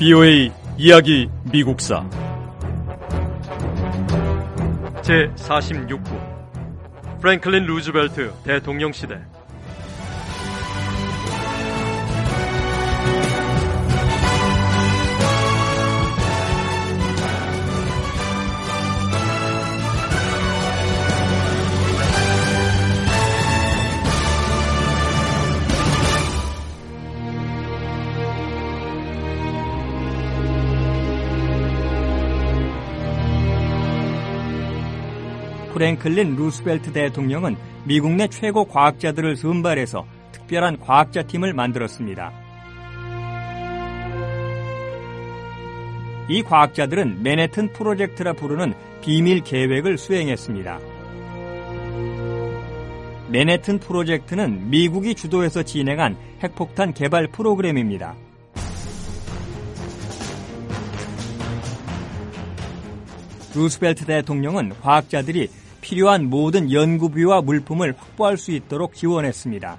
BOA 이야기 미국사 제46부 프랭클린 루즈벨트 대통령 시대. 프랭클린 루스벨트 대통령은 미국 내 최고 과학자들을 선발해서 특별한 과학자 팀을 만들었습니다. 이 과학자들은 맨해튼 프로젝트라 부르는 비밀 계획을 수행했습니다. 맨해튼 프로젝트는 미국이 주도해서 진행한 핵폭탄 개발 프로그램입니다. 루스벨트 대통령은 과학자들이 필요한 모든 연구비와 물품을 확보할 수 있도록 지원했습니다.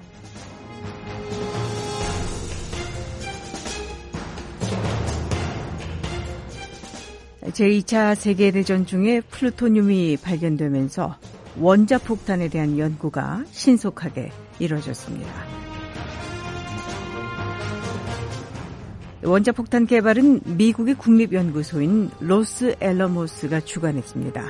제2차 세계대전 중에 플루토늄이 발견되면서 원자폭탄에 대한 연구가 신속하게 이루어졌습니다. 원자폭탄 개발은 미국의 국립연구소인 로스 앨러모스가 주관했습니다.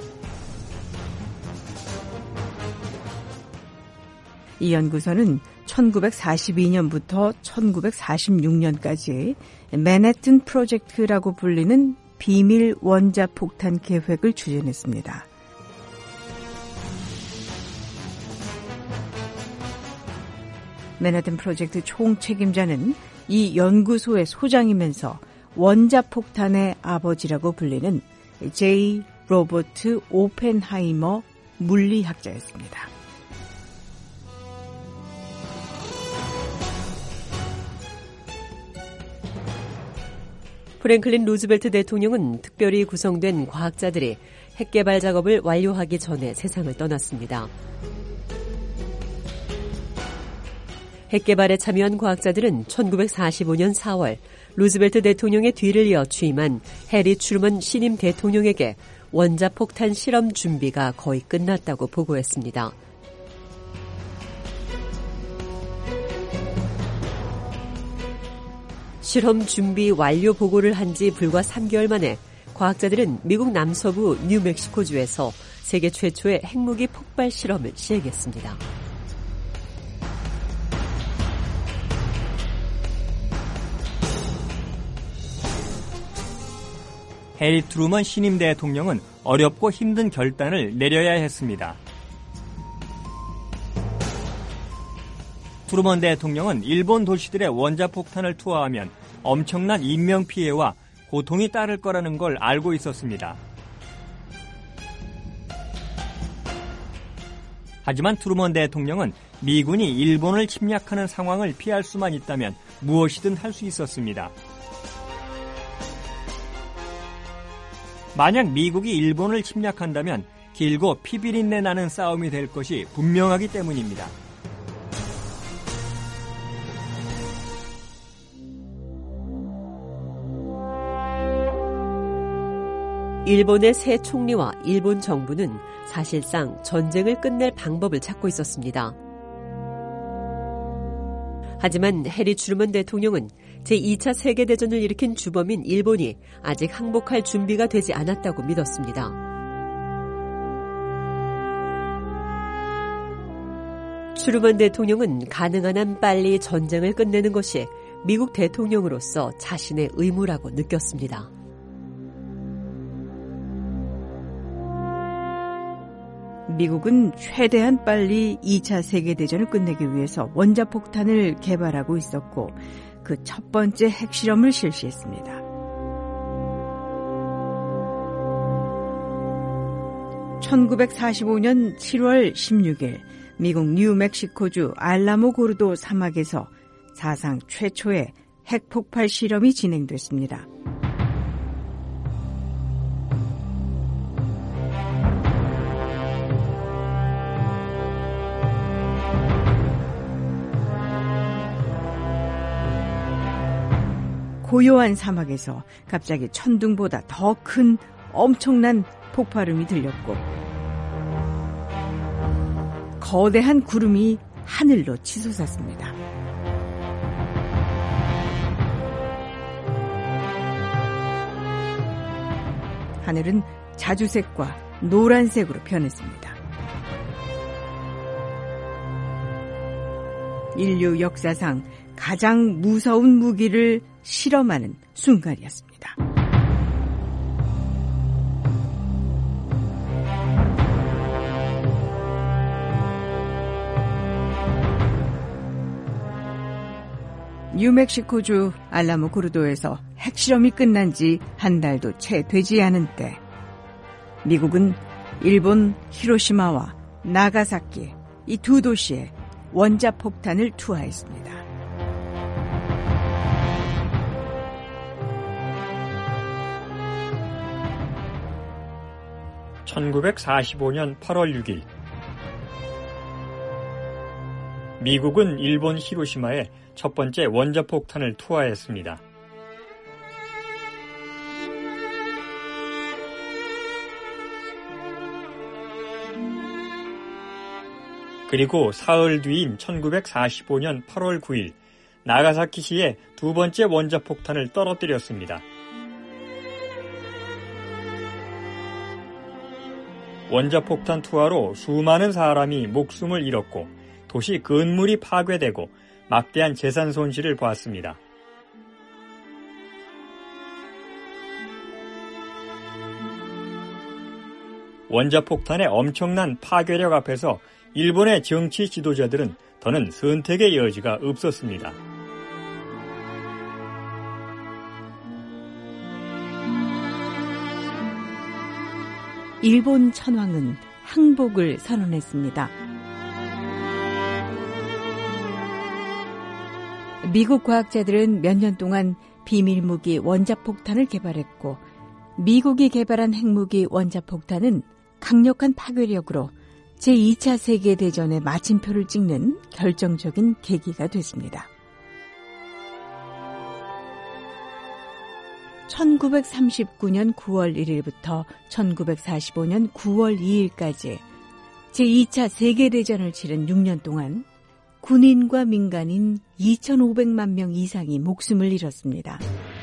이 연구소는 1942년부터 1946년까지 맨해튼 프로젝트라고 불리는 비밀 원자폭탄 계획을 추진했습니다. 맨해튼 프로젝트 총책임자는 이 연구소의 소장이면서 원자폭탄의 아버지라고 불리는 J. 로버트 오펜하이머 물리학자였습니다. 프랭클린 루즈벨트 대통령은 특별히 구성된 과학자들이 핵개발 작업을 완료하기 전에 세상을 떠났습니다. 핵개발에 참여한 과학자들은 1945년 4월 루즈벨트 대통령의 뒤를 이어 취임한 해리 트루먼 신임 대통령에게 원자폭탄 실험 준비가 거의 끝났다고 보고했습니다. 실험 준비 완료 보고를 한 지 불과 3개월 만에 과학자들은 미국 남서부 뉴멕시코주에서 세계 최초의 핵무기 폭발 실험을 시행했습니다. 해리 트루먼 신임 대통령은 어렵고 힘든 결단을 내려야 했습니다. 트루먼 대통령은 일본 도시들의 원자폭탄을 투하하면 엄청난 인명피해와 고통이 따를 거라는 걸 알고 있었습니다. 하지만 트루먼 대통령은 미군이 일본을 침략하는 상황을 피할 수만 있다면 무엇이든 할 수 있었습니다. 만약 미국이 일본을 침략한다면 길고 피비린내 나는 싸움이 될 것이 분명하기 때문입니다. 일본의 새 총리와 일본 정부는 사실상 전쟁을 끝낼 방법을 찾고 있었습니다. 하지만 해리 트루먼 대통령은 제2차 세계대전을 일으킨 주범인 일본이 아직 항복할 준비가 되지 않았다고 믿었습니다. 트루먼 대통령은 가능한 한 빨리 전쟁을 끝내는 것이 미국 대통령으로서 자신의 의무라고 느꼈습니다. 미국은 최대한 빨리 2차 세계대전을 끝내기 위해서 원자폭탄을 개발하고 있었고 그 첫 번째 핵실험을 실시했습니다. 1945년 7월 16일 미국 뉴멕시코주 알라모고르도 사막에서 사상 최초의 핵폭발 실험이 진행됐습니다. 고요한 사막에서 갑자기 천둥보다 더 큰 엄청난 폭발음이 들렸고 거대한 구름이 하늘로 치솟았습니다. 하늘은 자주색과 노란색으로 변했습니다. 인류 역사상 가장 무서운 무기를 실험하는 순간이었습니다. 뉴멕시코주 알라모고르도에서 핵실험이 끝난 지 한 달도 채 되지 않은 때 미국은 일본 히로시마와 나가사키 이 두 도시에 원자폭탄을 투하했습니다. (1945년 8월 6일) 미국은 일본 히로시마에 첫 번째 원자폭탄을 투하했습니다. 그리고 사흘 뒤인 1945년 8월 9일 나가사키시에 두 번째 원자폭탄을 떨어뜨렸습니다. 원자폭탄 투하로 수많은 사람이 목숨을 잃었고 도시 건물이 파괴되고 막대한 재산 손실을 보았습니다. 원자폭탄의 엄청난 파괴력 앞에서 일본의 정치 지도자들은 더는 선택의 여지가 없었습니다. 일본 천황은 항복을 선언했습니다. 미국 과학자들은 몇 년 동안 비밀무기 원자폭탄을 개발했고 미국이 개발한 핵무기 원자폭탄은 강력한 파괴력으로 제2차 세계대전의 마침표를 찍는 결정적인 계기가 됐습니다. 1939년 9월 1일부터 1945년 9월 2일까지 제2차 세계대전을 치른 6년 동안 군인과 민간인 2,500만 명 이상이 목숨을 잃었습니다.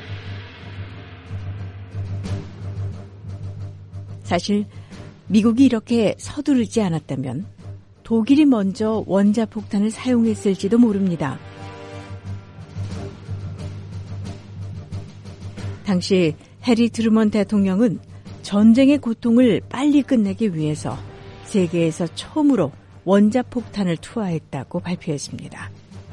사실 미국이 이렇게 서두르지 않았다면 독일이 먼저 원자폭탄을 사용했을지도 모릅니다. 당시 해리 트루먼 대통령은 전쟁의 고통을 빨리 끝내기 위해서 세계에서 처음으로 원자폭탄을 투하했다고 발표했습니다.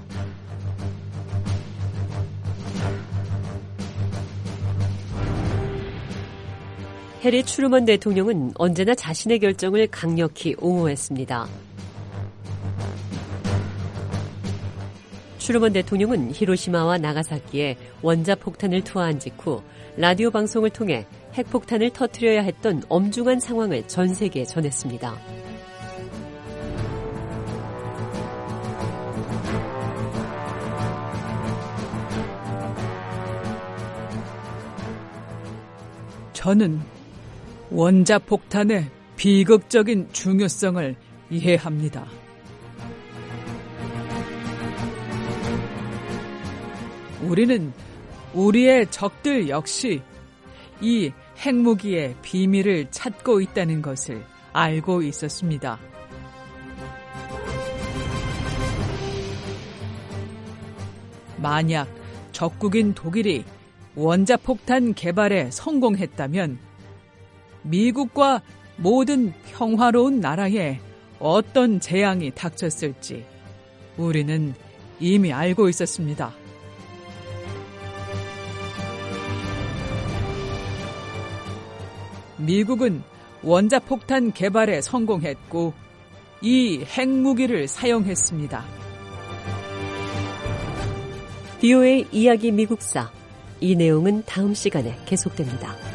해리 트루먼 대통령은 언제나 자신의 결정을 강력히 옹호했습니다. 트루먼 대통령은 히로시마와 나가사키에 원자폭탄을 투하한 직후 라디오 방송을 통해 핵폭탄을 터뜨려야 했던 엄중한 상황을 전 세계에 전했습니다. 저는 원자폭탄의 비극적인 중요성을 이해합니다. 우리는 우리의 적들 역시 이 핵무기의 비밀을 찾고 있다는 것을 알고 있었습니다. 만약 적국인 독일이 원자폭탄 개발에 성공했다면 미국과 모든 평화로운 나라에 어떤 재앙이 닥쳤을지 우리는 이미 알고 있었습니다. 미국은 원자폭탄 개발에 성공했고 이 핵무기를 사용했습니다. VOA 이야기 미국사. 이 내용은 다음 시간에 계속됩니다.